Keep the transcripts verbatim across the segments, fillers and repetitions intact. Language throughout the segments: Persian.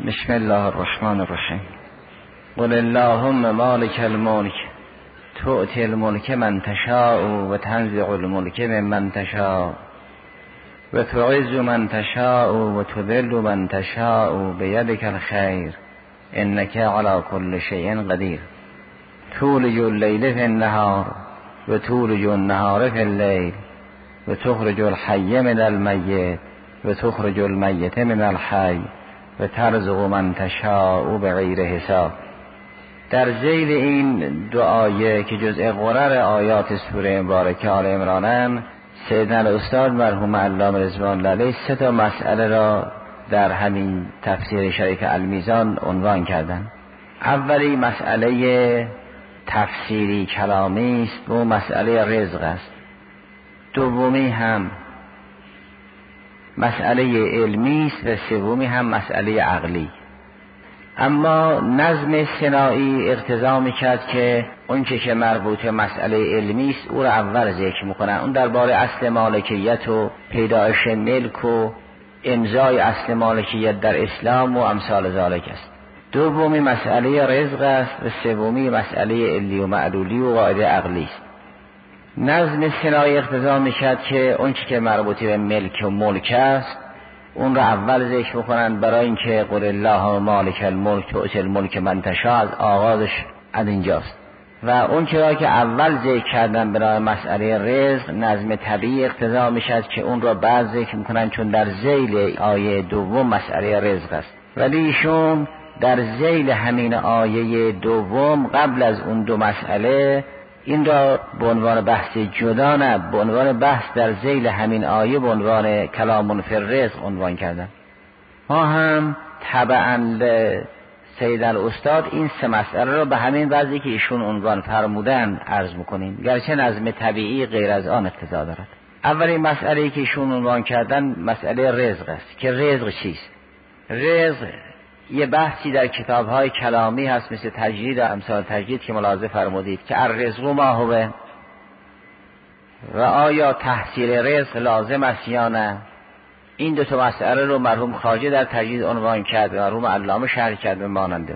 بسم الله الرحمن الرحیم. قل اللهم مالک الملک تؤتی الملک من تشاء و تنزع الملک ممن تشاء و تعز من تشاء و تذل من تشاء بیدک الخیر انک علی کل شیء قدیر. تولج اللیل فی النهار و تولج النهار فی اللیل و تخرج الحی من المیت و تخرج المیت من الحی و ترزق من تشاء بغیر حساب. در ذیل این دو آیه که جزء قرر آیات سوره مبارکه آل عمرانن، سیدنا الاستاد مرحوم علامه رضوان علیه سه تا مسئله را در همین تفسیر شریف المیزان عنوان کردند. اولی مسئله تفسیری کلامی است و مسئله رزق است. دومی هم مسئله علمی است و سومی هم مسئله عقلی. اما نظم سنایی اقتضا میکرد که اون چه که مربوط به مسئله علمی است او را اول ذکر میکنن. اون درباره اصل مالکیت و پیدایش ملک و امضای اصل مالکیت در اسلام و امثال ذالک است. دومی مسئله رزق است و سومی مسئله علی و معلولی و قاعده عقلی است. نظم سنایی اقتضا میکرد که اون چه که مربوط به ملک و ملک است اون را اول ذکر بکنن، برای اینکه قل الله مالک الملک تؤتی الملک من تشاء از آغازش از اینجاست. و اون چرا که اول ذکر کردن برای مسئله رزق نظم طبیعی اقتضا میشد که اون را بعد ذکر میکنن، چون در ذیل آیه دوم مسئله رزق است. ولی ایشون در ذیل همین آیه دوم قبل از اون دو مسئله این را به عنوان بحث جدا نه، به عنوان بحث در ذیل همین آیه به عنوان کلام فی الرزق عنوان کردن. ما هم تبعاً سید الاستاد این سه مسئله را به همین وضعی که ایشون عنوان فرمودن عرض میکنیم، گرچه نظم طبیعی غیر از آن اقتضا دارد. اولین مسئله‌ای که ایشون عنوان کردن مسئله رزق است که رزق چیست؟ رزق یه بحثی در کتاب‌های کلامی هست مثل تجرید و امثال تجرید که ملاحظه فرمودید که الرزق ما هو و آیا تحصیل رزق لازم است یا نه. این دو تا مسئله رو مرحوم خواجه در تجرید عنوان کرد و مرحوم علامه شرح کرد به ماننده.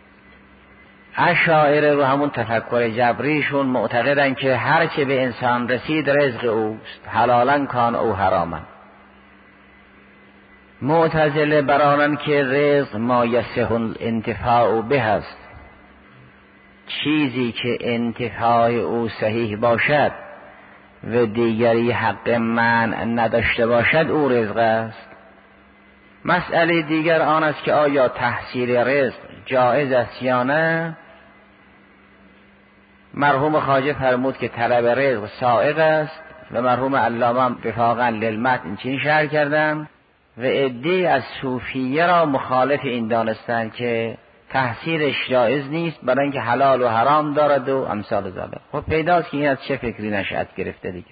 اشاعره رو همون تفکر جبریشون معتقدن که هر چه به انسان رسید رزق اوست، حلالاً کان او حراما. معتزله برانن که رزق ما یصح الانتفاع به است، چیزی که انتفاع او صحیح باشد و دیگری حق منع نداشته باشد او رزق است. مسئله دیگر آن است که آیا تحصیل رزق جایز است یا نه. مرحوم خواجه فرمود که طلب رزق سائغ است و مرحوم علامه وفاقا للمتن چنین شرح کردن و عده‌ای از صوفیه را مخالف این دانستند که تحصیلش جایز نیست برای اینکه حلال و حرام دارد و امثال ذالک. خب پیداست که این از چه فکری نشأت گرفته دیگر.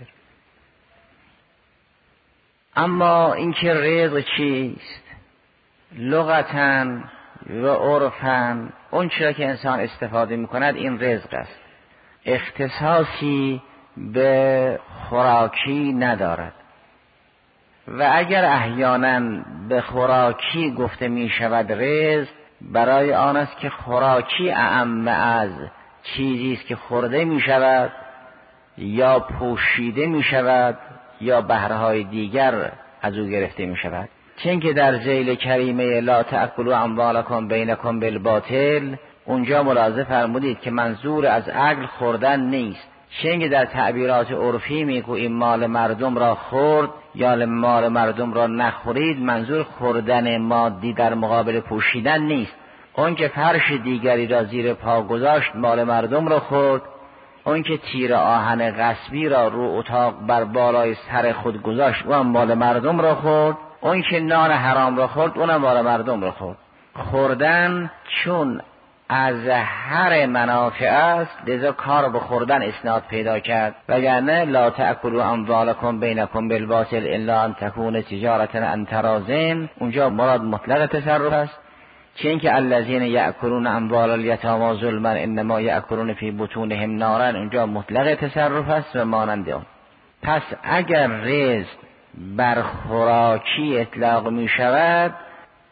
اما اینکه رزق چیست لغتاً و عرفاً اون چرا که انسان استفاده میکند این رزق است، اختصاصی به خوراکی ندارد. و اگر احیانا به خوراکی گفته می شود رزق، برای آن است که خوراکی اعم از چیزی است که خورده می شود یا پوشیده می شود یا بهرهای دیگر از او گرفته می شود. چون که در ذیل کریمه لا تأکلوا اموالکم بینکم بالباطل اونجا ملاحظه فرمودید که منظور از اکل خوردن نیست. چون که در تعبیرات عرفی میگوییم مال مردم را خورد یا مال مردم را نخورید، منظور خوردن مادی در مقابل پوشیدن نیست. اون که فرش دیگری را زیر پا گذاشت مال مردم را خورد، اون که تیر آهن غصبی را رو اتاق بر بالای سر خود گذاشت و مال مردم را خورد، اون که نان حرام را خورد اونم مال مردم را خورد. خوردن چون از هر منافع است لذا کار به خوردن اسناد پیدا کرد، وگرنه لا تأکلوا اموالکم بینکم بالباطل الا ان تکون تجارة عن تراض اونجا مراد مطلق تصرف است. چون که الذین یأکلون اموال الیتامی ظلما انما یأکلون فی بطونهم نارا اونجا مطلق تصرف است و مانند اون. پس اگر رزق بر خوراکی اطلاق می شود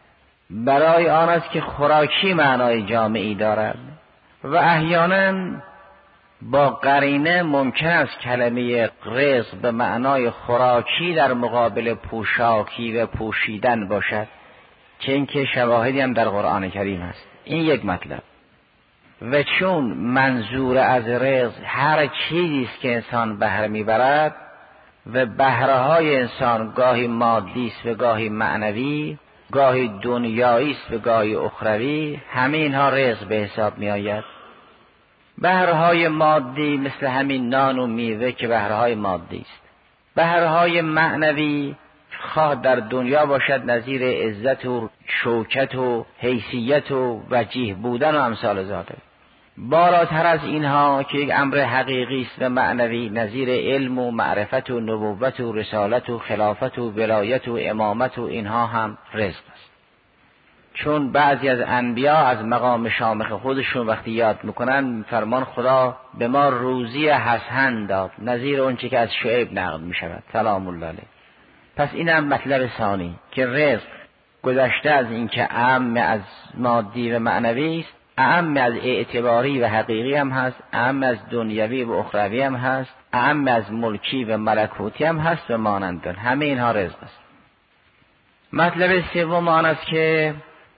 برای آن است که خوراکی معنای جامعی دارد و احیانا با قرینه ممکن است کلمه رزق به معنای خوراکی در مقابل پوشاکی و پوشیدن باشد، که اینکه شواهدی هم در قرآن کریم است. این یک مطلب. و چون منظور از رزق هر چیزی است که انسان بهره میبرد و بهره‌های انسان گاهی مادی است و گاهی معنوی، گاهی دنیایی است و گاهی اخروی، همه اینها رزق به حساب می آید. بهره‌های مادی مثل همین نان و میوه که بهره‌های مادی است. بهره‌های معنوی خواه در دنیا باشد نظیر عزت و شوکت و حیثیت و وجیه بودن و امثال ذالک. بالاتر از اینها که یک امر حقیقی است و معنوی نظیر علم و معرفت و نبوت و رسالت و خلافت و ولایت و امامت و اینها هم رزق است. چون بعضی از انبیا از مقام شامخ خودشون وقتی یاد میکنن فرمان خدا به ما روزی حسن داد، نظیر اون چه که از شعیب نقل میشود سلام الله علیه. پس اینم مطلب ثانی که رزق گذشته از اینکه اعم از مادی و معنوی است، اعم از اعتباری و حقیقی هم هست، اعم از دنیوی و اخروی هم هست، اعم از ملکی و ملکوتی هم هست و مانند همه اینها رزق است. مطلب سوم آن است که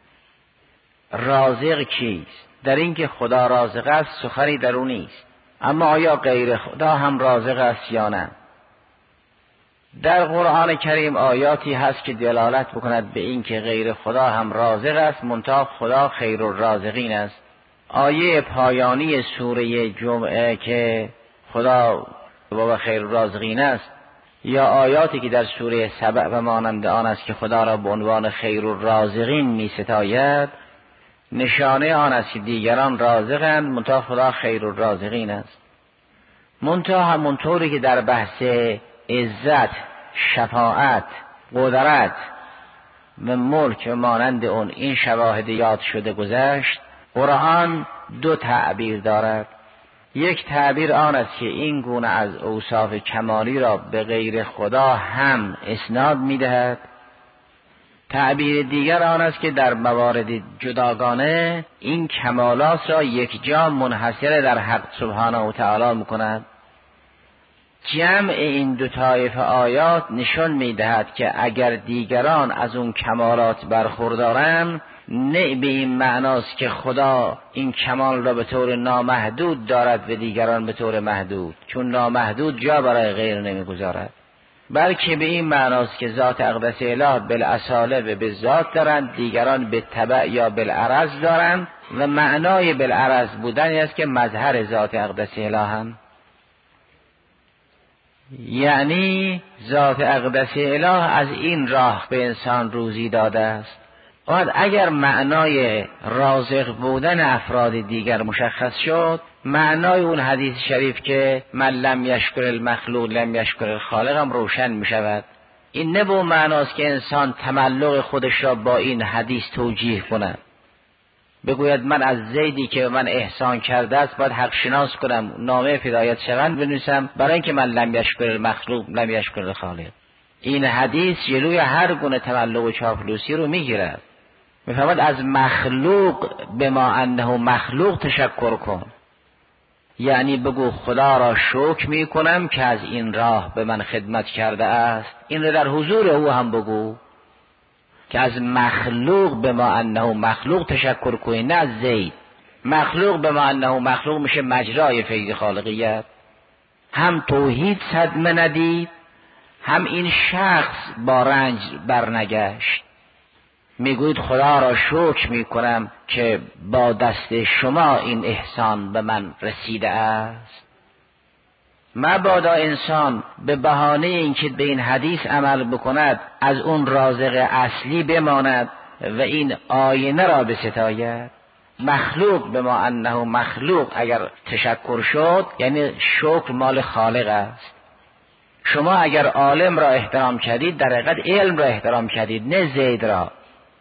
رازق کیست؟ در این که خدا رازق است سخنی در او نیست، اما آیا غیر خدا هم رازق است یا نه؟ در قرآن کریم آیاتی هست که دلالت بکند به این که غیر خدا هم رازق است، منتها خدا خیر الرازقین است. آیه پایانی سوره جمعه که خدا و خیر الرازقین است، یا آیاتی که در سوره سبع و مانند آن است که خدا را به عنوان خیر الرازقین می ستاید، نشانه آن است که دیگران رازقند منتها خدا خیر الرازقین است. منتها همونطوری که در بحث عزت، شفاعت، قدرت و ملک و مانند اون این شواهد یاد شده گذشت، قرآن دو تعبیر دارد. یک تعبیر آن است که این گونه از اوصاف کمالی را به غیر خدا هم اسناد می‌دهد. تعبیر دیگر آن است که در موارد جداگانه این کمالات را یک جا منحصر در حق سبحانه و تعالی می‌کند. جمع این دو طایفه آیات نشان می‌دهد که اگر دیگران از اون کمالات برخوردارند، نه به این معناست که خدا این کمال را به طور نامحدود دارد و دیگران به طور محدود، چون نامحدود جا برای غیر نمیگذارد، بلکه به این معناست که ذات اقدس اله بالاصاله و به ذات دارند، دیگران به تبع یا بالعرض دارند و معنای بالعرض بودن است که مظهر ذات اقدس اله هم، یعنی ذات اقدس اله از این راه به انسان روزی داده است. بعد اگر معنای رازق بودن افراد دیگر مشخص شد، معنای اون حدیث شریف که من لم یشکر المخلوق لم یشکر الخالق هم روشن می شود. این نه به معناست که انسان تملق خودش را با این حدیث توجیه کند، بگوید من از زیدی که من احسان کرده است باید حق شناس کنم، نامه فدایت شوند بنویسم برای اینکه من لم یشکر المخلوق لم یشکر الخالق. این حدیث جلوی هر گونه تملق و چاپلوسی رو میگیرد. میفرماید از مخلوق به ما انه مخلوق تشکر کن، یعنی بگو خدا را شکر میکنم که از این راه به من خدمت کرده است. این رو در حضور او هم بگو که از مخلوق به ما انه مخلوق تشکر کنی، نه از زید. مخلوق به ما انه مخلوق میشه مجرای فیض خالقیت. هم توحید صدمه ندید، هم این شخص با رنج برنگشت. میگوید خدا را شکر میکنم که با دست شما این احسان به من رسیده است. مبادا انسان به بهانه اینکه به این حدیث عمل بکند از اون رازق اصلی بماند و این آینه را بستاید. مخلوق به ما انه مخلوق اگر تشکر شد یعنی شکر مال خالق است. شما اگر عالم را احترام کردید در حقیقت علم را احترام کردید، نه زید را.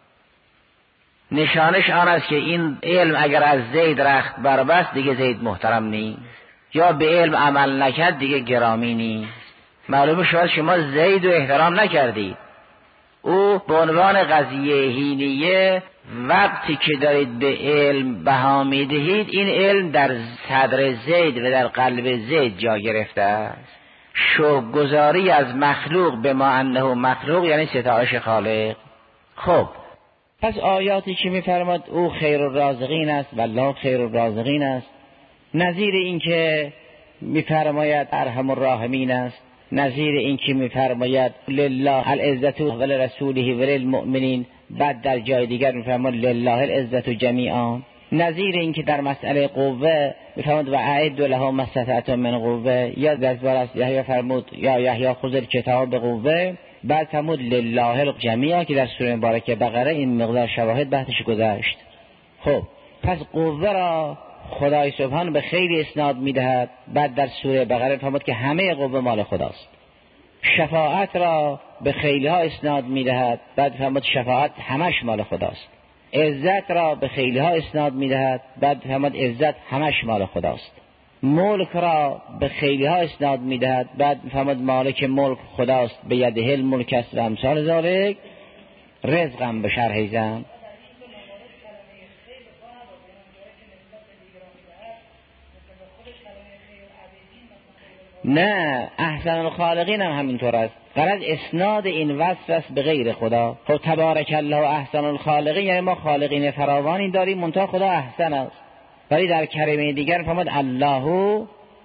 نشانش آن است که این علم اگر از زید رخت بربست دیگه زید محترم نیست، یا به علم عمل نکرد دیگه گرامی نیست. معلومه شاید شما زید رو احترام نکردید، او به عنوان قضیه هینیه وقتی که دارید به علم بها میدهید این علم در صدر زید و در قلب زید جا گرفته است. شوق‌گذاری از مخلوق به ما انه مخلوق یعنی ستایش خالق. خب پس آیاتی که میفرماد او خیر الرازقین است والله خیر الرازقین است، نظیر این که میفرماید ارحم الراحمین است، نظیر این که میفرماید لله العزت ولرسوله وللمؤمنین، بعد در جای دیگر میفرماید لله العزت جمیعا، نظیر این که در مسئله قوه میفرماید و اعد لهم ما استطعتم من قوه، یا در باره یحیی فرمود یا یحیی خذ الکتاب بقوه، بعد فرمود لله جمیعا که در سوره مبارکه بقره این مقدار شواهد بحثش گذشت. خب پس قوه را خدای سبحان به خیلی اسناد میدهد، بعد در سوره بقره فرمود که همه قوه مال خداست. شفاعت را به خیلی ها اسناد میدهد، بعد فرمود شفاعت همش مال خداست. عزت را به خیلی ها اسناد میدهد، بعد فرمود عزت همش مال خداست. ملک را به خیلی ها اسناد میدهد، بعد فرمود مالک ملک خداست، به یده الملک است و امثال ذالک. رزقم به شرح زن. نه احسن الخالقین هم همینطور است، غرض اسناد این وصف است به غیر خدا. خب تبارک الله احسن الخالقین یعنی ما خالقین فراوانی داریم منتها خدا احسن است. ولی در کلمه دیگر فرمود الله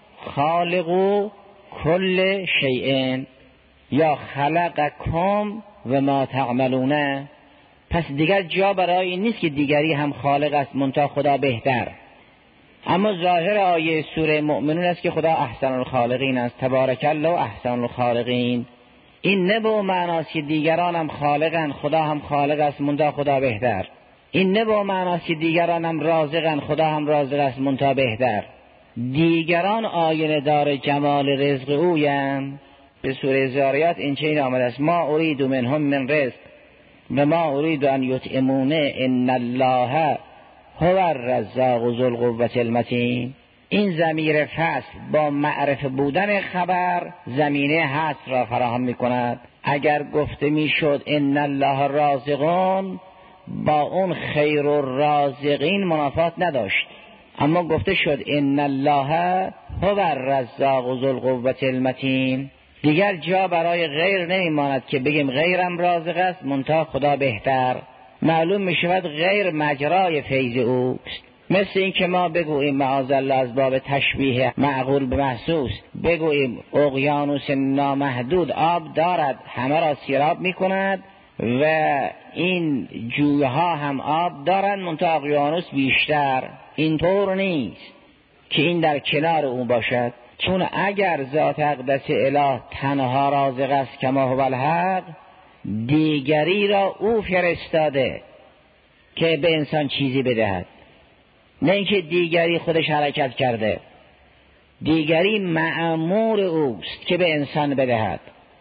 خالق کل شیء یا خلقکم و ما تعملون. پس دیگر جا برای این نیست که دیگری هم خالق است منتها خدا بهتر. اما ظاهر آیه سوره مؤمنون است که خدا احسن الخالقین است، تبارک الله احسن الخالقین. این نه به معناست که دیگران هم خالقن خدا هم خالق است منتها خدا بهتر. این نه به معناست که دیگران هم رازقن خدا هم رازق است منتها بهتر. دیگران آینه دار جمال رزق اویم. به سوره زاریات این چنین آمده است ما ارید منهم من رزق و ما ارید ان یطعمونه ان الله هو الرزاق ذو القوة المتین. این ضمیر فصل با معرفه بودن خبر زمینه حصر را فراهم می کند. اگر گفته می شد ان الله رازقون با اون خیر الرازقین منافات نداشت، اما گفته شد ان الله هو الرزاق ذو القوة المتین. دیگر جا برای غیر نمی ماند که بگیم غیرم رازق است منتها خدا بهتر. معلوم می شود غیر مجرای فیض اوست. مثل این که ما بگوییم معاذالله از باب تشبیه معقول به محسوس بگوییم اقیانوس نامحدود آب دارد همه را سیراب می کند و این جویها هم آب دارند منتها اقیانوس بیشتر. اینطور نیست که این در کنار او باشد، چون اگر ذات اقدس اله تنها رازق است کما هو الحق، دیگری را او فرستاده که به انسان چیزی بدهد، نه اینکه دیگری خودش حرکت کرده. دیگری مأمور اوست که به انسان بدهد،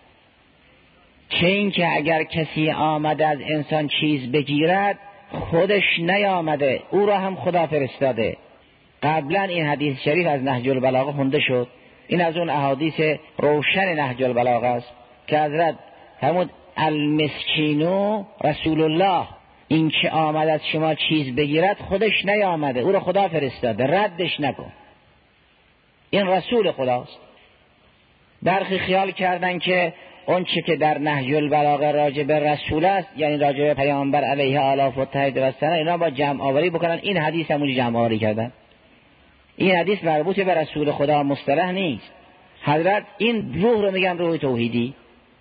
چه اینکه اگر کسی آمده از انسان چیز بگیرد خودش نیامده، او را هم خدا فرستاده. قبلا این حدیث شریف از نهج البلاغه خونده شد. این از اون احادیث روشن نهج البلاغه است که حضرت فرمود المسکینو رسول الله، این که آمد از شما چیز بگیرد خودش نیامده، او را خدا فرستاده، ردش نکن، این رسول خداست. برخی خیال کردن که اون چه که در نهج البلاغه راجع به رسول است یعنی راجع به پیامبر علیه آلاف و تهید و سنه، اینا با جمع آوری بکنن. این حدیث همونی جمع آوری کردن. این حدیث مربوط به رسول خدا مصطلح نیست. حضرت این روح رو میگن روح توحیدی.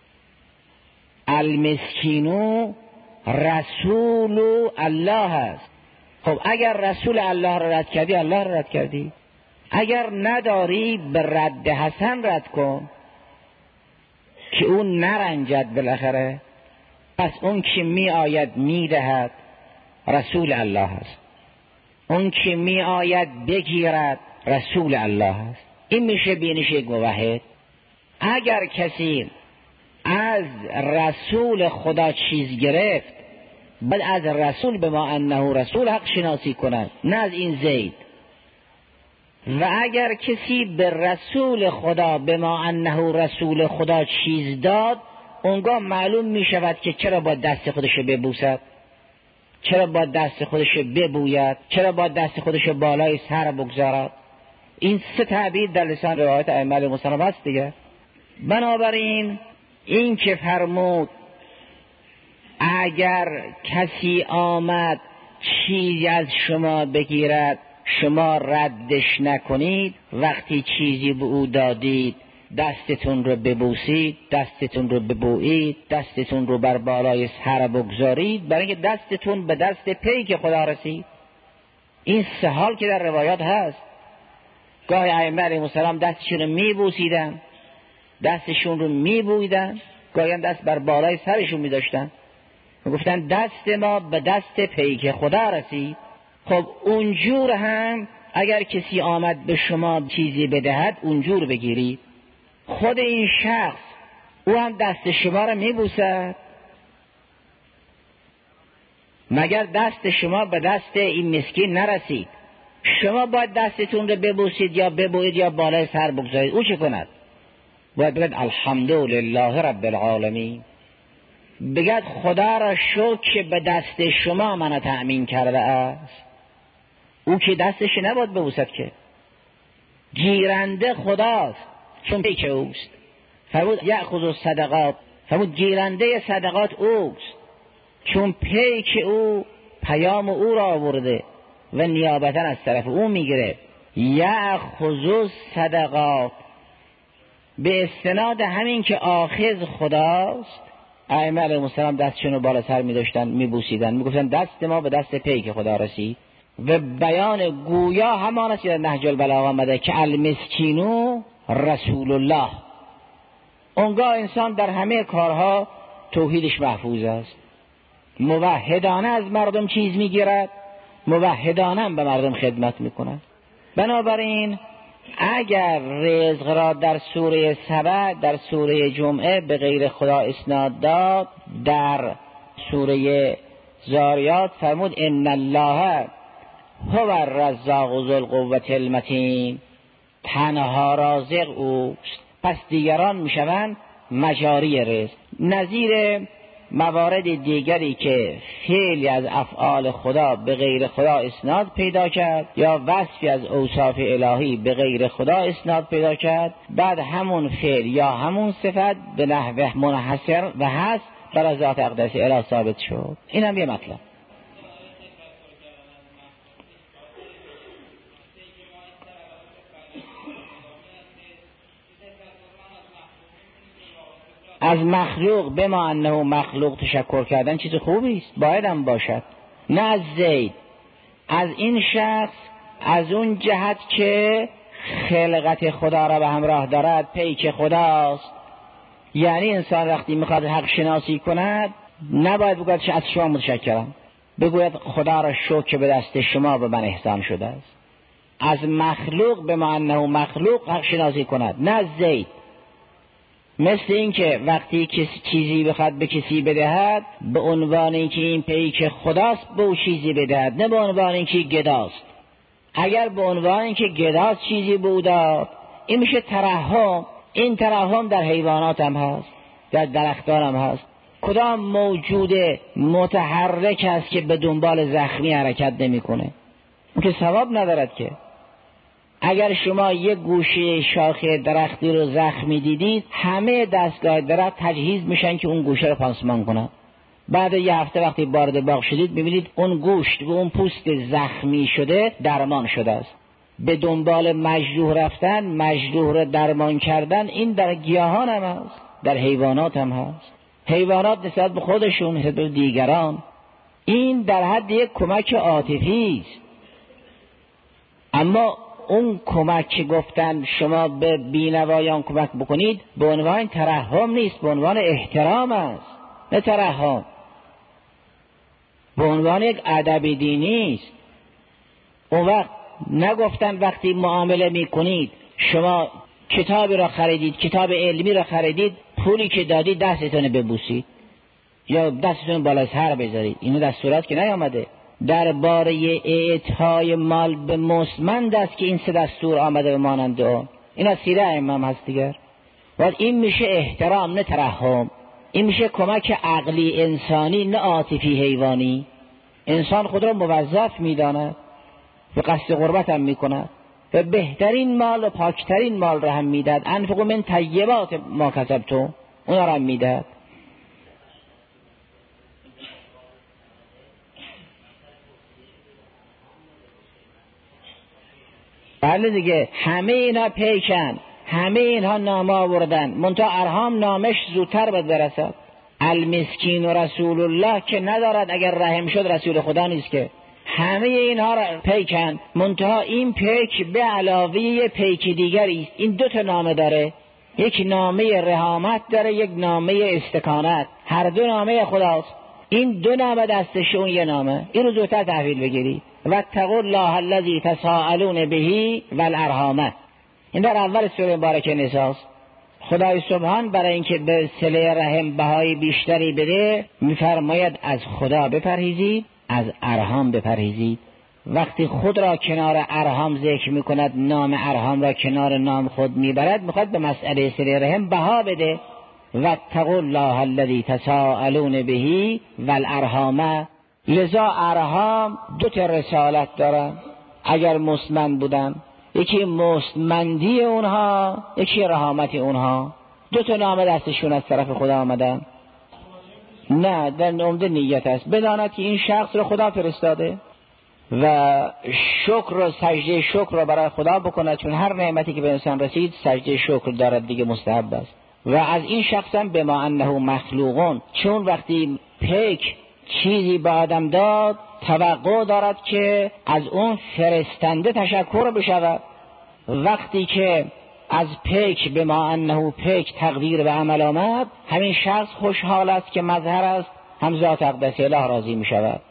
المسکینو رسول الله است. خب اگر رسول الله را رد کردی الله را رد کردی، اگر نداری به رد حسن رد کن که اون نرنجد بالاخره. پس اون که می آید می دهد رسول الله است، اون که می آید بگیرد رسول الله است. این میشه بینش یک موحد. اگر کسی از رسول خدا چیز گرفت بعد از رسول به ما انه رسول حق شناسی کند، نه از این زید. و اگر کسی به رسول خدا به ما انه رسول خدا چیز داد اونگاه معلوم می شود که چرا با دست خودش ببوسد، چرا با دست خودش ببوید، چرا با دست خودش بالای سر بگذارد. این سه تعبیر در لسان روایت ائمه علیهم السلام هست دیگه. بنابراین این که فرمود اگر کسی آمد چیزی از شما بگیرد شما ردش نکنید، وقتی چیزی به او دادید دستتون رو ببوسید، دستتون رو ببویید، دستتون رو بر بالای سر بگذارید، برای اینکه دستتون به دست پیک خدا رسید. این سه حال که در روایات هست. گاهی ائمه علیهم السلام دستشون رو میبوسیدن، دستشون رو میبویدن، گاهی هم دست بر بالای سرشون میداشتن، میگفتن دست ما به دست پیک خدا رسید. خب اونجور هم اگر کسی آمد به شما چیزی بدهد اونجور بگیرید. خود این شخص او هم دست شما رو میبوسد، مگر دست شما به دست این مسکین نرسید؟ شما باید دستتون رو ببوسید یا ببوید یا بالای سر بگذارید. او چه کند؟ باید بگید الحمدلله رب العالمین، بگید خدا را شکر که به دست شما من تأمین کرده است. او که دستش نباید ببوسد، که گیرنده خداست، چون پیک اوست. فرمود یأخذ الصدقات، فرمود گیرنده صدقات اوست، چون پیک او پیام او را آورده و نیابتا از طرف او میگیره. یأخذ الصدقات، به استناد همین که آخذ خداست، ائمه علیهم السلام دستشون رو بالا سر می‌داشتن، میبوسیدن، میگفتن دست ما به دست پیک خدا رسید. و بیان گویا همان است که در نهج البلاغه آمده که المسکینو رسول الله. اونگاه انسان در همه کارها توحیدش محفوظ است، موحدانه از مردم چیز میگیرد، موحدانه هم به مردم خدمت میکند. بنابراین اگر رزق را در سوره سبع، در سوره جمعه به غیر خدا اسناد داد، در سوره زاریات فرمود ان الله هو الرزاق ذو القوة المتین، تنها رازق اوست، پس دیگران میشوند مجاری رزق. نظیر موارد دیگری که فعلی از افعال خدا به غیر خدا اسناد پیدا کرد یا وصفی از اوصاف الهی به غیر خدا اسناد پیدا کرد، بعد همون فعل یا همون صفت به نحو منحصر و هست بر ذات اقدس اله ثابت شد. این هم یه مطلب. از مخلوق به ما انه مخلوق تشکر کردن چیز خوبی است، باید هم باشد. نه از زید، از این شخص، از اون جهت که خلقت خدا را به همراه دارد، پیک خداست. یعنی انسان وقتی میخواد حق شناسی کند نباید بگوید از شما متشکرم، بگوید خدا را شکر که به دست شما به من احسان شده است. از مخلوق به ما انه مخلوق حق شناسی کند، نه از زید. مثل این که وقتی کسی چیزی بخواد به کسی بدهد به عنوان اینکه این پیک خداست به او چیزی بدهد، نه به عنوان اینکه گداست. اگر به عنوان اینکه گداست چیزی به او داد این میشه ترحم. این ترحم در حیوانات هم هست، در درختان هم هست. کدام موجود متحرک است که به دنبال زخمی حرکت نمیکنه؟ اون که ثواب ندارد که. اگر شما یک گوشه شاخه درختی رو زخمی دیدید، همه دستگاه درخت تجهیز میشن که اون گوشه رو پانسمان کنن. بعد یه هفته وقتی وارد باغ شدید میبینید اون گوشت و اون پوست زخمی شده درمان شده است. به دنبال مجروح رفتن، مجروح رو درمان کردن، این در گیاهان هم هست، در حیوانات هم هست. حیوانات نسبت به خودشون، نسبت به دیگران، این در حد یک کمک عاطفی است. اما اون کمک که گفتن شما به بینوایان کمک بکنید به عنوان ترحم نیست، به عنوان احترام است، نه ترحم. به عنوان یک ادب دینی است. اون وقت نگفتن وقتی معامله میکنید شما کتابی را خریدید، کتاب علمی را خریدید، پولی که دادید دستتون ببوسید یا دستتون بالا سر بذارید. اینو دستورات که نیامده. درباره اعطای مال به مستمند است که این سه دستور آمده به مانند اون. این از سیره امام هست دیگر. و این میشه احترام، نه ترحم. این میشه کمک عقلی انسانی نه عاطفی حیوانی. انسان خود را موظف میداند و قصد قربت هم میکند و بهترین مال و پاکترین مال را هم میدهد. انفقوا من طیبات ما کسبتم، اونا را هم میدهد. بله دیگه، همه اینا پیکن، همه اینها نامه آوردن، منتها ارحام نامش زودتر باید برسد. المسکین و رسول الله که ندارد، اگر رحم شد رسول خدا نیست که. همه اینها را پیکن، منتها این پیک به علاوه پیک دیگری است. این دو تا نامه داره، یک نامه رحامت داره، یک نامه استکانت، هر دو نامه خداست. این دو نامه دستش، اون یه نامه. این رو زودتر تحویل بگیرید. واتقوا الله الذی تساءلون به والارحام. این در اول سوره مبارکه نساء است. خدای سبحان برای اینکه به صله رحم بهای بیشتری بده میفرماید از خدا بپرهیزید، از ارحام بپرهیزید. وقتی خود را کنار ارحام ذکر میکند، نام ارحام را کنار نام خود میبرد، میخواد به مسئله صله رحم بها بده. واتقوا الله الذی تساءلون به والارحام. لذا ارحام دو تا رسالت دارن اگر مستمند بودن، یکی مستمندی اونها، یکی رحمت اونها. دو تا نامه دستشون از طرف خدا آمدن. نه، در عمده نیت است، بداند که این شخص رو خدا فرستاده و شکر و سجده شکر رو برای خدا بکند، چون هر نعمتی که به انسان رسید سجده شکر دارد دیگه، مستحب است. و از این شخص هم بما انه مخلوقون، چون وقتی پیک چیزی به آدم داد توقع دارد که از اون فرستنده تشکر بشود. وقتی که از پیک بما انه پیک تقدیر به عمل آمد، همین شخص خوشحال است که مظهر است، هم ذات اقدس اله راضی می شود.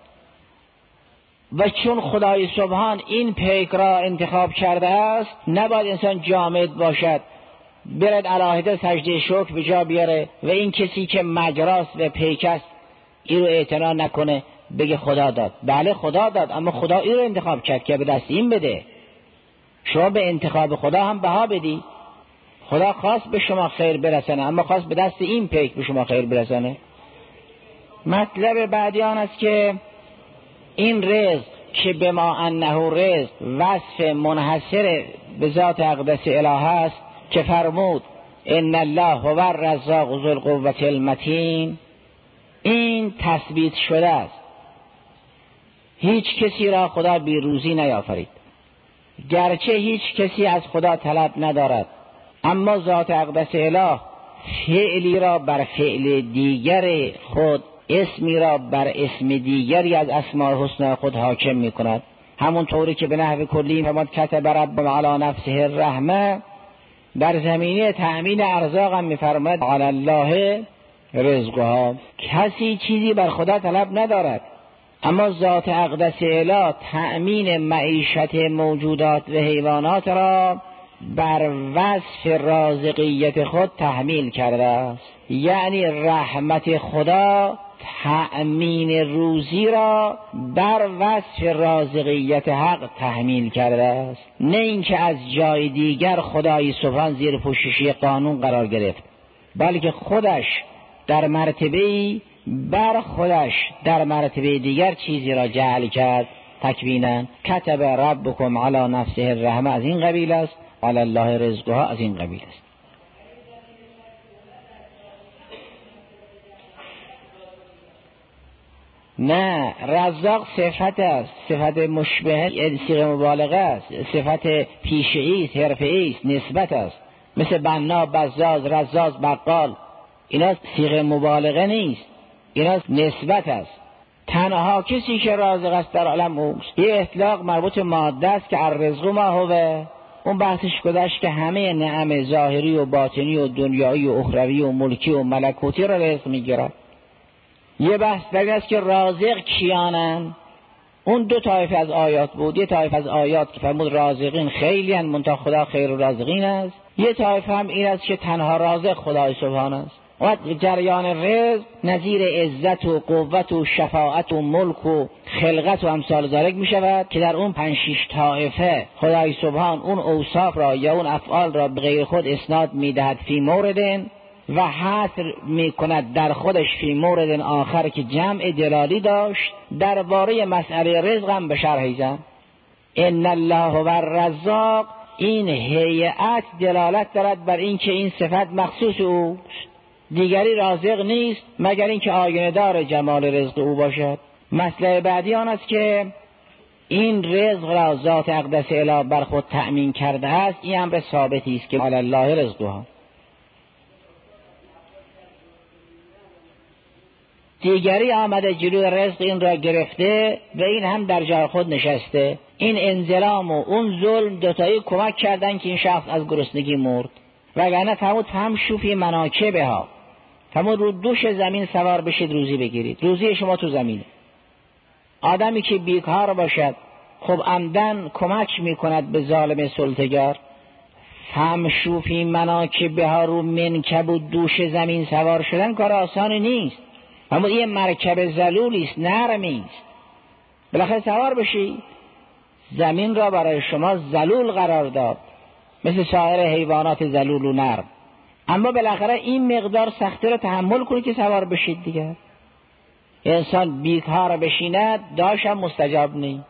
و چون خدای سبحان این پیک را انتخاب کرده است، نباید انسان جامد باشد، برد علاهده سجده شکر به جا بیاره و این کسی که مجراست و پیک است این رو اعتنا نکنه، بگه خدا داد. بله خدا داد، اما خدا این رو انتخاب کرد که به دست این بده. شما به انتخاب خدا هم بها بدی. خدا خواست به شما خیر برسانه، اما خواست به دست این پیک به شما خیر برسانه. مطلب بعدی آن است که این رزق که به ما انه رزق وصف منحصر به ذات اقدس اله است که فرمود ان الله هو الرزاق ذو القوة المتین، این تثبیت شده است. هیچ کسی را خدا بی روزی نیافرید، گرچه هیچ کسی از خدا طلب ندارد، اما ذات اقدس اله فعلی را بر فعل دیگر خود، اسمی را بر اسم دیگری از اسماء الحسنی خود حاکم می کند. همون طوری که به نحو کلی فرمود کتب ربکم علی نفسه الرحمه، در زمینه تأمین ارزاق هم می فرماید علی الله رزقها. کسی چیزی بر خدا طلب ندارد، اما ذات اقدس اله تأمین معیشت موجودات و حیوانات را بر وصف رازقیت خود تحمیل کرده است. یعنی رحمت خدا تأمین روزی را بر وصف رازقیت حق تحمیل کرده است، نه اینکه از جای دیگر خدای سبحان زیر پوششی قانون قرار گرفت، بلکه خودش در مرتبه‌ای بر خودش در مرتبه دیگر چیزی را جعل کرد تکوینا. کتب ربکم علی نفسه الرحمه از این قبیل است، علی الله رزقها از این قبیل است. نه، رزاق صفت است، صفت مشبه، صیغه مبالغه است، صفت پیشه‌ای است، حرفه‌ای است، نسبت است. مثل بنا، بزاز، رزاز، بقال، اینا صیغه مبالغه نیست، اینا نسبت است. تنها کسی که رازق است در عالم اوست. یه اطلاق مربوط ماده است که الرزق ما هو، اون بحثش گذشت که همه نعم ظاهری و باطنی و دنیایی و اخروی و ملکی و ملکوتی را رزق میگیرد. یه بحث در است که رازق کیانن، اون دو طایفه از آیات بود. یه طایفه از آیات که فرمود رازقین خیلی ان منتها خدا خیر رازقین است. یه طایفه هم این است که تنها رازق خدای سبحان است. و جریان رزق نظیر عزت و قوت و شفاعت و ملک و خلقت و امثال ذالک می شود که در اون پنج شش طایفه خدای سبحان اون اوصاف را یا اون افعال را به غیر خود اسناد می دهد فی موردن و حصر می کند در خودش فی مورد آخر که جمع دلالی داشت درباره مسئله رزق هم به شرحی زد. ان الله و الرزاق، این هیئت دلالت دارد بر این که این صفت مخصوص اوست، دیگری رازق نیست مگر اینکه آینه دار جمال رزق او باشد. مسئله بعدی آن است که این رزق را ذات اقدس اله بر خود تأمین کرده است. این امر ثابتی است که علی الله رزقها. دیگری آمده جلوی رزق این را گرفته و این هم در جای خود نشسته. این انظلام و اون ظلم دوتایی کمک کردن که این شخص از گرسنگی مرد. وگرنه فرمود هم شوفی مناکبه ها، فرمود رو دوش زمین سوار بشید روزی بگیرید. روزی شما تو زمینه. آدمی که بیکار باشد خب عمدن کمک میکند به ظالم سلطه‌گر. هم شوفی مناکبه ها، رو منکب و دوش زمین سوار شدن کار آسانی نیست. اما این مرکب ذلولی است، نرمی است. بالاخره سوار بشی. زمین را برای شما ذلول قرار داد مثل سایر حیوانات ذلول و نرم، اما بالاخره این مقدار سختی را تحمل کنید که سوار بشید دیگر. انسان بیکار بشیند داشتم مستجاب نیست.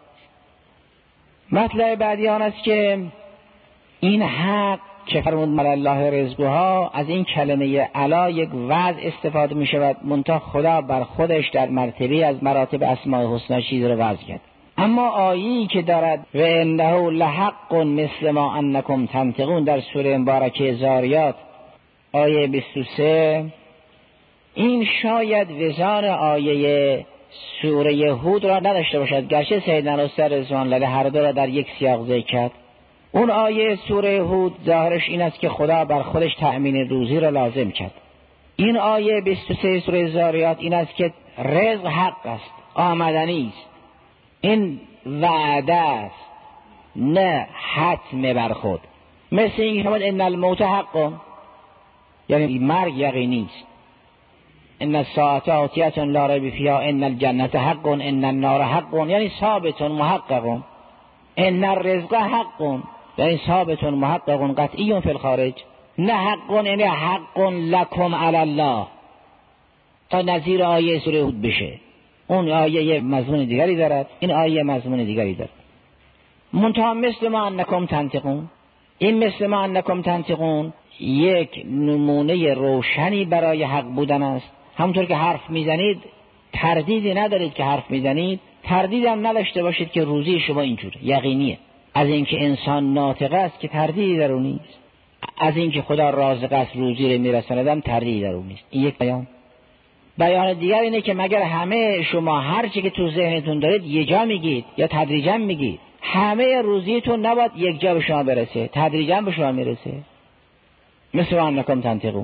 مطلب بعدی آن است که این حق که فرمود مر الله رزقها، از این کلمه علا یک وضع استفاده می شود، منتها خدا بر خودش در مرتبه از مراتب اسماء الحسنا چیز رو وضع کرد. اما آیه‌ای که دارد و انه لحق مثل ما انکم تنطقون در سوره مبارکه زاریات آیه بیست و سه، این شاید وزان آیه سوره هود را نداشته باشد، گرچه سیدنا استاد رضوان الله هر دو را در یک سیاق ذکر کرد. اون آیه سوره هود ظاهرش این است که خدا بر خودش تأمین روزی را لازم کرد. این آیه بیست و سه سوره زاریات این است که رزق حق است، آمدنی است، این وعده است نه حتم بر خود. مثل این که ان الموت حق، یعنی مرگ یقینی است. ان الساعه آتیه لا ریب فیها ان الجنه حق ان النار حق، یعنی ثابت محقق. ان الرزق حق، یعنی ثابت محقق قطعی فی الخارج. نه حق یعنی حق لکم علی الله، تا نظیر آیه سوره هود بشه. اون آیه یه مضمون دیگری دارد، این آیه مضمون دیگری دارد. منتها مثل ما انکم تنطقون، این مثل ما انکم تنطقون یک نمونه روشنی برای حق بودن است. همونطور که حرف میزنید تردیدی ندارید که حرف میزنید، تردید هم نداشته باشید که روزی شما اینجوره، یقینیه. از اینکه انسان ناطق است که تردیدی در اون نیست، از اینکه خدا رازق است روزی رو میرساندم تردیدی در اون نیست. این یک بیان. بیان دیگر اینه که مگر همه شما هر چی که تو ذهنتون دارید یه جا میگید یا تدریجا میگید؟ همه روزیتون نباید یک جا به شما برسه، تدریجا به شما میرسه. مثل انکم تنطقون.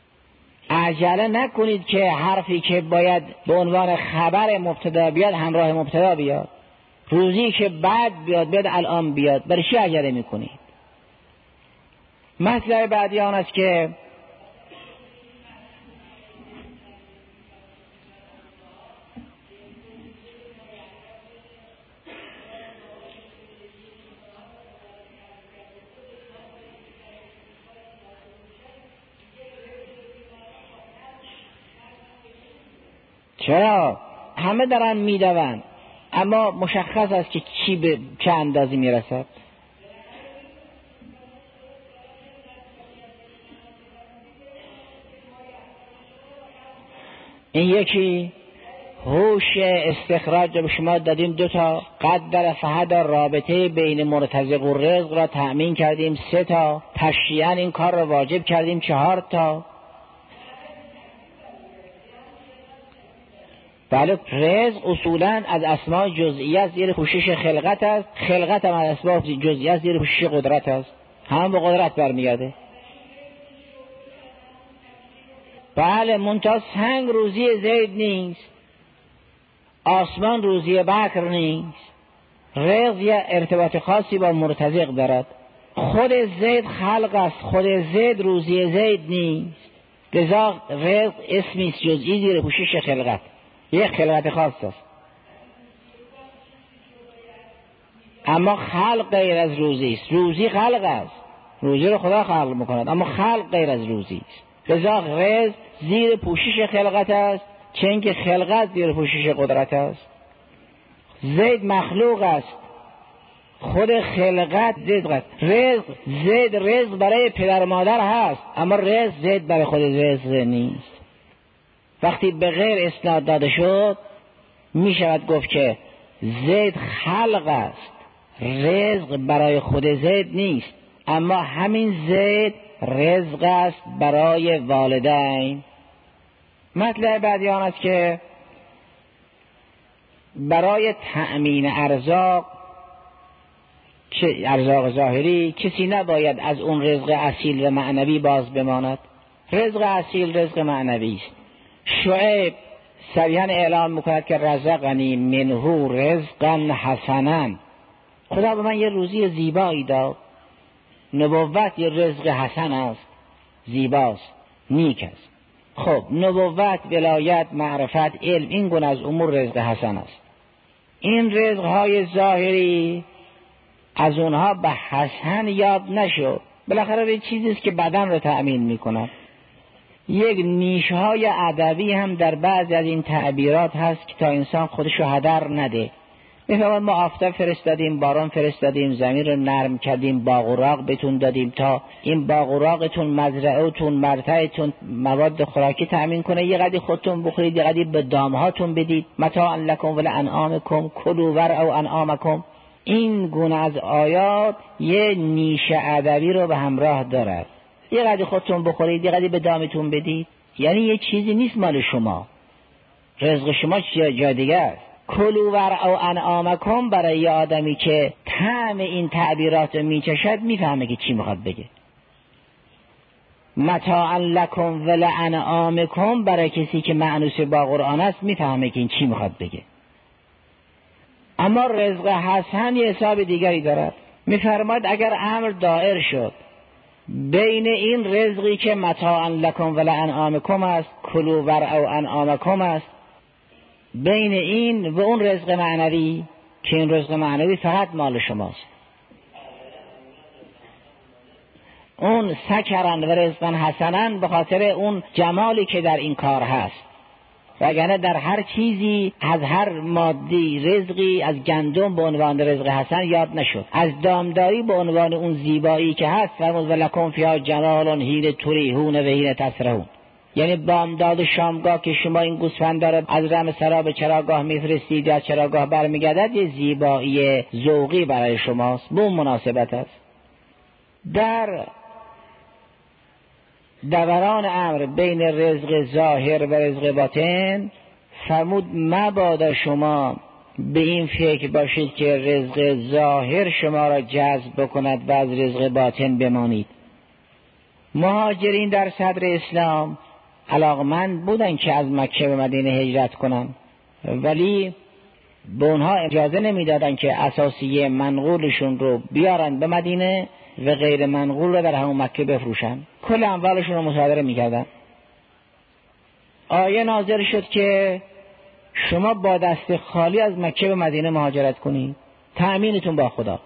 عجله نکنید که حرفی که باید به عنوان خبر مبتدا بیاد همراه مبتدا بیاد. روزی که بعد بیاد بیاد الان بیاد. برای چی عجله میکنید؟ مطلب بعدی آن است که چرا همه دارن میدوند اما مشخص است که کی به چه اندازی میرسد. این یکی هوش استخراج به شما دادیم، دو تا قدر فهد رابطه بین مرتزق و رزق را تأمین کردیم، سه تا تشریعاً این کار را واجب کردیم، چهار تا. بله رزق اصولاً از اسماء جزئیه زیر پوشش خلقت است، خلقت هم از اسماء جزئیه زیر پوشش قدرت است، هم به قدرت برمیگرده. بله منتها سنگ روزی زید نیست، آسمان روزی بکر نیست. رزق یه ارتباط خاصی با مرتزق دارد. خود زید خلق است، خود زید روزی زید نیست، لذا رزق اسمی جزئی زیر پوشش خلقت، یک خلقت خاص است. اما خلق غیر از روزی است. روزی خلق است، روزی رو خدا خلق میکند، اما خلق غیر از روزی است. لذا رزق زیر پوشش خلقت است، چون که خلقت زیر پوشش قدرت است. زید مخلوق است، خود خلقت رزق است. رزق زید رزق برای پدر مادر هست، اما رزق زید برای خود رزق نیست. وقتی به غیر اسناد داده شد می شود گفت که زید خلق است، رزق برای خود زید نیست، اما همین زید رزق است برای والدین. مطلب بعدی آن است که برای تأمین ارزاق، که ارزاق ظاهری، کسی نباید از اون رزق اصیل و معنوی باز بماند. رزق اصیل رزق معنوی است. شعیب صریحاً اعلام میکند که رزقنی منه رزقا حسنا، خدا به من یه روزی زیبایی داد. نبوت یه رزق حسن است، زیباست، نیک است. خب نبوت، ولایت، معرفت، علم، این گونه از امور رزق حسن است. این رزقهای ظاهری از اونها به حسن یاد نشد. بالاخره به چیزی است که بدن رو تأمین میکند. یک نیشهای ادبی هم در بعض از این تعبیرات هست که تا انسان خودشو هدر نده. مثلا ما آفتاب فرستادیم، باران فرستادیم، زمین رو نرم کردیم، باغ و راغ بهتون دادیم تا این باغ و راغتون، مزرعه‌تون، مرتعتون مواد خوراکی تأمین کنه. یه قدری خودتون بخورید، یه قدری به دامهاتون بدید. متاعا لکم ولانعامکم کلوا ورعوا انعامکم. این گونه از آیات یه نیش ادبی رو به همراه دارد. یه قدری خودتون بخورید، یه قدری به دامتون بدید، یعنی یه چیزی نیست مال شما، رزق شما جای دیگه است. کلوا ورعوا انعامکم برای یه آدمی که طعم این تعبیرات میچشد میفهمه که چی میخواد بگه. متاعا لکم ولانعامکم برای کسی که معنوس با قرآن است میفهمه که این چی میخواد بگه. اما رزق حسن یه حساب دیگری دارد. میفرماد اگر امر دائر شد بین این رزقی که متاعا لکم ولانعامکم است، کلوا ورعوا انعامکم است، بین این و اون رزق معنوی که این رزق معنوی فقط مال شماست، اون سکرن و رزقن حسنن به خاطر اون جمالی که در این کار هست. وگرنه در هر چیزی از هر مادی رزقی، از گندم به عنوان رزق حسن یاد نشد، از دامداری به عنوان اون زیبایی که هست فرمود ولکم فیها جمال حین تریحون و حین تسرحون. یعنی بامداد شامگاه که شما این گوسفند را از رم سرا به چراگاه میفرستید یا چراگاه برمیگردد، یه زیبایی ذوقی برای شماست، به اون مناسبت است. در دوران امر بین رزق ظاهر و رزق باطن فرمود مبادا شما به این فکر باشید که رزق ظاهر شما را جذب بکند و از رزق باطن بمانید. مهاجرین در صدر اسلام علاقمند بودن که از مکه به مدینه هجرت کنند، ولی به اونها اجازه نمیدادن که اساسیه منقولشون رو بیارن به مدینه و غیر منقول رو در همون مکه بفروشن، کل اموالشون رو مصادره میکردن. آیه نازل شد که شما با دست خالی از مکه به مدینه مهاجرت کنید، تأمینتون با خدا.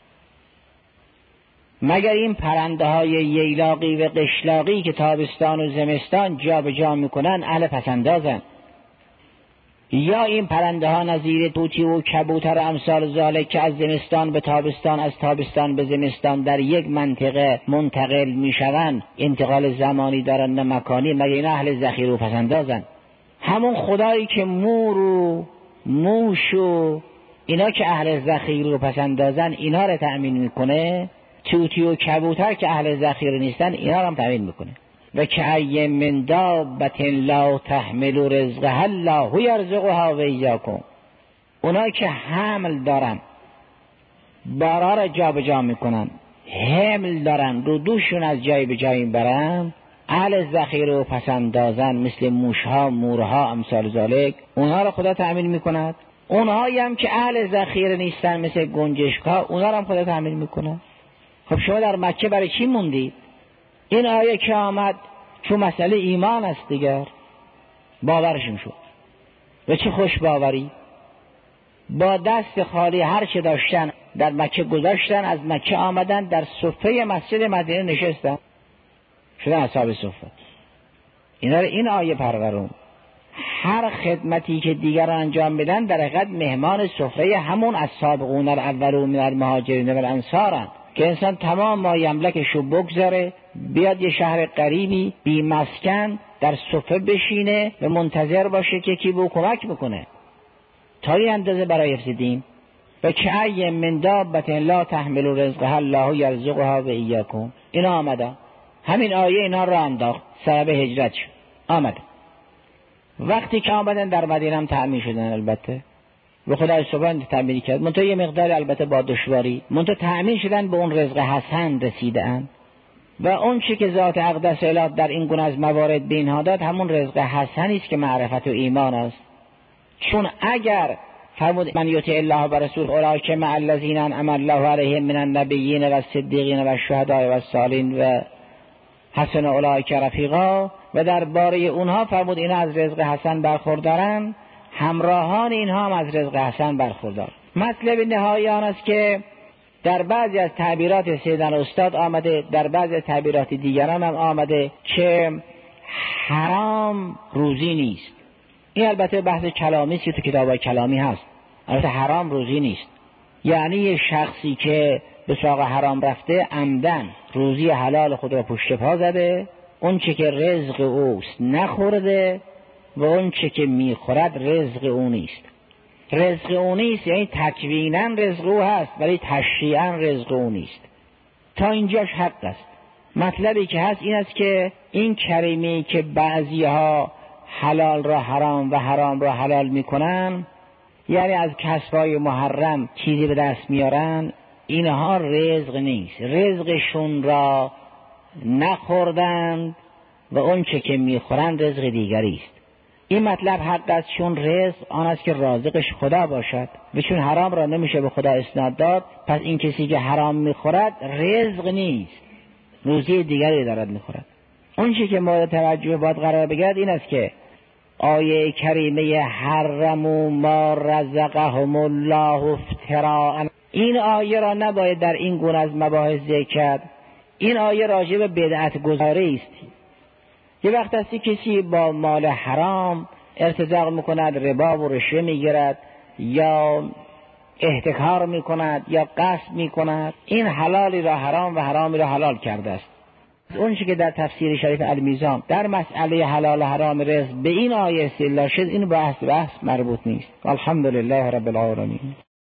مگر این پرنده های ییلاقی و قشلاقی که تابستان و زمستان جا به جا میکنن اهل پسندازن، یا این پرنده ها نظیر طوطی و کبوتر و امثال ذالک که از زمستان به تابستان، از تابستان به زمستان در یک منطقه منتقل میشوند، انتقال زمانی دارن نه مکانی، مگر این اهل ذخیره و پسندازن؟ همون خدایی که مور و موش و اینا که اهل ذخیره و پسندازن اینا رو تأمین میکنه، طوطی و کبوتر که اهل ذخیره نیستن اینا رو هم تأمین میکنه. و کأی من دابة لا تحمل رزقها الله یرزقها و ایاکم. اونایی که حمل دارن، بارا را جا به جا میکنن، حمل دارن، رو دوشون از جای به جایی برن، اهل ذخیره و پسندازن مثل موشها، مورها، امثال ذالک، اونها را خدا تأمین میکند. اونهایی هم که اهل ذخیره نیستن مثل گنجشکها، اونها را هم خدا تأمین میکنه. خب شما در مکه برای چی موندید؟ این آیه که آمد چون مسئله ایمان است دیگر، باورشون شد. و چه خوش باوری، با دست خالی هر چه داشتن در مکه گذاشتن، از مکه آمدن در صفه مسجد مدینه نشستن، شدن اصحاب صفه. اینا رو این آیه پرورون. هر خدمتی که دیگران انجام بدن در حقیقت مهمان سفره همون السابقون الاولون من المهاجرین والانصارن که انسان تمام ما یملکشو بگذاره بیاد یه شهر غریبی بی مسکن در سفره بشینه و منتظر باشه که کی به کمک بکنه. تا این اندازه برای حفظ دین. و کأی من دابة لا تحمل رزقها الله یرزقها و ایاکم. اینا آمده، همین آیه اینا را انداخت، سبب هجرت شد. آمده وقتی که آمدن در مدینه هم تأمین شدن، البته به خدای سبحانه تأمین کرد، منتها یه مقدار البته با دشواری، منتها تأمین شدن به اون رزق حسن رسیدن و اون چی که ذات اقدس اله در این گونه از موارد به اینها داد همون رزق حسنی است که معرفت و ایمان است. چون اگر فرمود من یطع الله و رسول اولئک مع الذین انعم الله علیهم من النبیین و الصدیقین و الشهداء و الصالحین و حسن اولئک رفیقا، و درباره اونها فرمود اینا از رزق حسن برخوردارن، همراهان اینها هم از رزق حسن برخوردار. مطلب نهایی آن است که در بعضی از تعبیرات سیدنا استاد آمده، در بعضی از تعبیرات دیگران هم آمده که حرام روزی نیست. این البته بحث کلامی است که تو کتابای کلامی هست. البته حرام روزی نیست، یعنی یه شخصی که به سراغ حرام رفته عمدن روزی حلال خود را پشت پا زده، اون چه که رزق اوست نخورده و اون چه که میخورد رزق او نیست. رزق او نیست یعنی تکوینا رزق او هست ولی تشریعا رزق او نیست. تا اینجاش حق است. مطلبی که هست این است که این کریمی که بعضی ها حلال را حرام و حرام را حلال میکنن، یعنی از کسبای محرم چیزی به دست میارن، اینها رزق نیست، رزقشون را نخوردند و اون چه که میخورند رزق دیگری است. این مطلب حق است، چون رزق آن است که رازقش خدا باشد و چون حرام را نمیشه به خدا اسناد داد، پس این کسی که حرام میخورد رزق نیست، روزی دیگری دارد میخورد. اون چه که مورد توجه باید قرار بگیرد این است که آیه کریمه حرموا ما رزقهم الله افتراء، این آیه را نباید در این گونه از مباحث ذکر کرد. این آیه راجع به بدعت گذاری است. یه وقت هستی کسی با مال حرام ارتزاق میکند، ربا و رشوه میگیرد یا احتکار میکند یا غصب میکند، این حلالی را حرام و حرامی را حلال کرده است. اون چیزی که در تفسیر شریف المیزان در مسئله حلال و حرام رزق به این آیه استدلال شد، این بحث بحث مربوط نیست. الحمدلله رب العالمین.